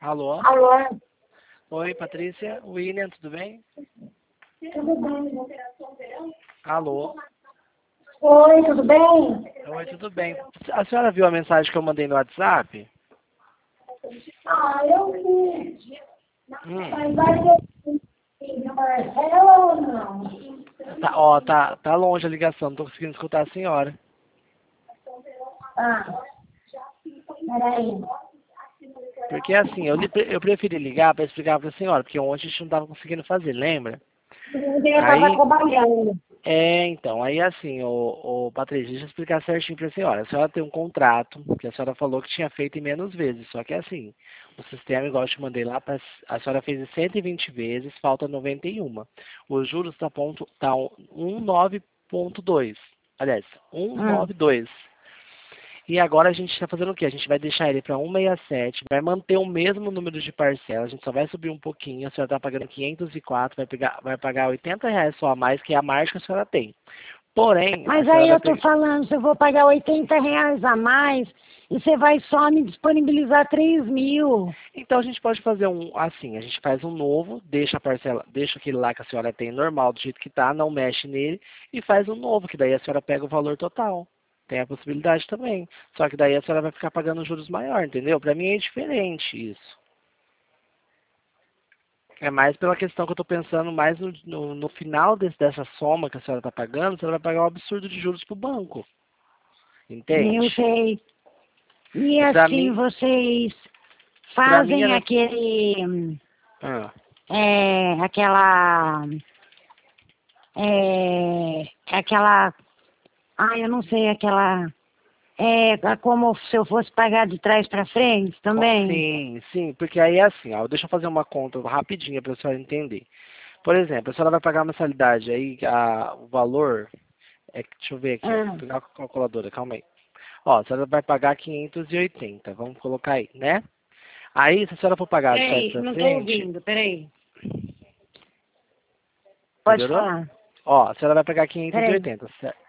Alô? Alô? Oi, Patrícia. William, tudo bem? Tudo bem? Alô? Oi, tudo bem? Oi, tudo bem. A senhora viu a mensagem que eu mandei no WhatsApp? Eu vi. Mas Hum. vai ter Marcelo ou não? Tá longe a ligação, não tô conseguindo escutar a senhora. Ah, peraí. Porque assim, eu preferi ligar para explicar para a senhora, porque ontem a gente não tava conseguindo fazer, lembra? Eu estava Aí, trabalhando. então, aí assim, o Patrícia, deixa eu explicar certinho para a senhora. A senhora tem um contrato, que a senhora falou que tinha feito em menos vezes, só que assim, o sistema, igual eu te mandei lá, a senhora fez em 120 vezes, falta 91. Os juros tá 19,2. Aliás, Hum. 192. E agora a gente está fazendo o quê? A gente vai deixar ele para 167, vai manter o mesmo número de parcelas, a gente só vai subir um pouquinho, a senhora está pagando 504, vai pagar R$ 80 só a mais, que é a margem que a senhora tem. Porém, a Mas senhora aí vai eu tô pegar... falando, se eu vou pagar R$ 80 a mais, e você vai só me disponibilizar 3.000. Então a gente pode fazer assim, a gente faz um novo, deixa a parcela, deixa aquele lá que a senhora tem normal, do jeito que tá, não mexe nele, e faz um novo, que daí a senhora pega o valor total. Tem a possibilidade também. Só que daí a senhora vai ficar pagando juros maior, entendeu? Para mim é diferente isso. É mais pela questão que eu estou pensando mais no final dessa soma que a senhora está pagando, a senhora vai pagar um absurdo de juros para o banco. Entende? Eu sei. E E assim, vocês para mim fazem era... aquele, Ah, aquela, aquela, eu não sei, aquela, como se eu fosse pagar de trás para frente também. sim, sim, porque aí é assim, ó, deixa eu fazer uma conta rapidinha para a senhora entender. Por exemplo, a senhora vai pagar a mensalidade, aí o valor, deixa eu ver aqui, ó, vou Ah, pegar a calculadora, calma aí. Ó, a senhora vai pagar 580, vamos colocar aí, né? Aí, se a senhora for pagar de trás peraí, para não estou frente, ouvindo, peraí. Pode melhorou? falar, Ó, a senhora vai pagar peraí. 580, certo?